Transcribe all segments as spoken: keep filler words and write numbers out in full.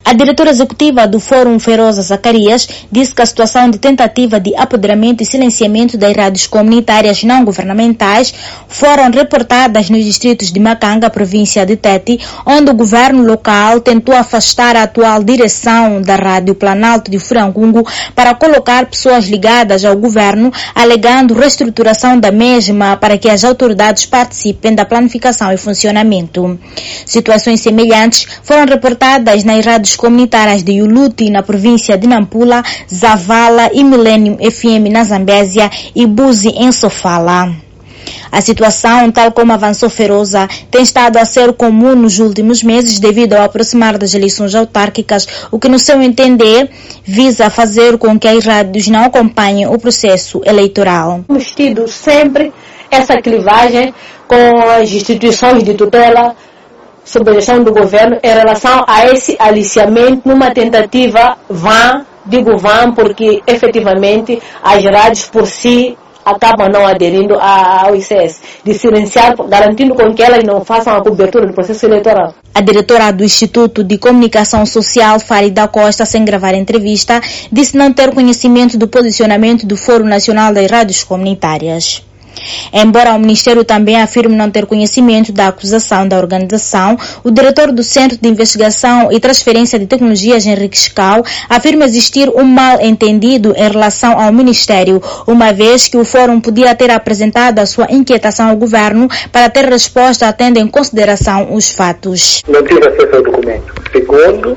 A diretora executiva do Fórum Feroza Zacarias disse que a situação de tentativa de apoderamento e silenciamento das rádios comunitárias não governamentais foram reportadas nos distritos de Macanga, província de Tete, onde o governo local tentou afastar a atual direção da Rádio Planalto de Furangungu para colocar pessoas ligadas ao governo, alegando reestruturação da mesma para que as autoridades participem da planificação e funcionamento. Situações semelhantes foram reportadas nas rádios comunitárias de Uluti, na província de Nampula, Zavala e Millennium F M na Zambésia e Buzi em Sofala. A situação, tal como avançou Feroza, tem estado a ser comum nos últimos meses devido ao aproximar das eleições autárquicas, o que, no seu entender, visa fazer com que as rádios não acompanhem o processo eleitoral. Temos tido sempre essa clivagem com as instituições de tutela sob a gestão do governo em relação a esse aliciamento numa tentativa vã, digo vã porque efetivamente as rádios por si acabam não aderindo ao I C S, de silenciar, garantindo com que elas não façam a cobertura do processo eleitoral. A diretora do Instituto de Comunicação Social, Farida Costa, sem gravar entrevista, disse não ter conhecimento do posicionamento do Fórum Nacional das Rádios Comunitárias. Embora o Ministério também afirme não ter conhecimento da acusação da organização, o diretor do Centro de Investigação e Transferência de Tecnologias, Henrique Escal, afirma existir um mal-entendido em relação ao Ministério, uma vez que o Fórum podia ter apresentado a sua inquietação ao governo para ter resposta tendo em consideração os fatos. Não tive acesso ao documento. Segundo,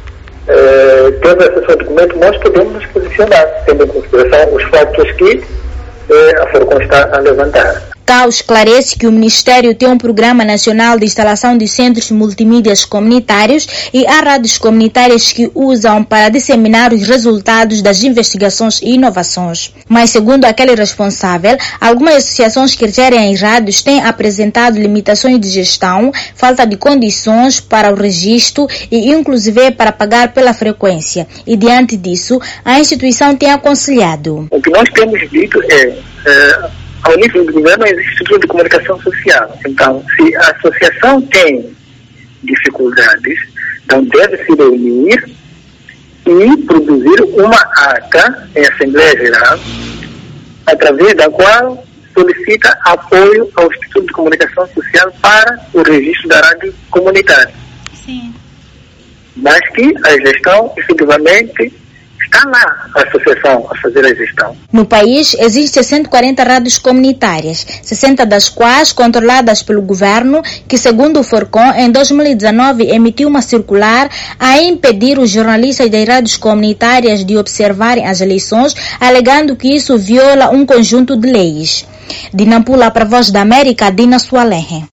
eh, tendo acesso ao documento, nós podemos nos posicionar, tendo em consideração os fatos que a Forcon está a levantar. Cal esclarece que o Ministério tem um programa nacional de instalação de centros multimídias comunitários e há rádios comunitárias que usam para disseminar os resultados das investigações e inovações. Mas, segundo aquele responsável, algumas associações que gerem as rádios têm apresentado limitações de gestão, falta de condições para o registro e, inclusive, para pagar pela frequência. E, diante disso, a instituição tem aconselhado. O que nós temos dito é... é... Ao nível do governo existe Instituto de Comunicação Social. Então, se a associação tem dificuldades, então deve se reunir e produzir uma ata em Assembleia Geral, através da qual solicita apoio ao Instituto de Comunicação Social para o registro da rádio comunitária. Sim. Mas que a gestão, efetivamente, está lá a associação a fazer a gestão. No país, existem cento e quarenta rádios comunitárias, sessenta das quais controladas pelo governo, que, segundo o Forcon, em dois mil e dezenove emitiu uma circular a impedir os jornalistas das rádios comunitárias de observarem as eleições, alegando que isso viola um conjunto de leis. De Nampula para a Voz da América, Dina Sualenhe.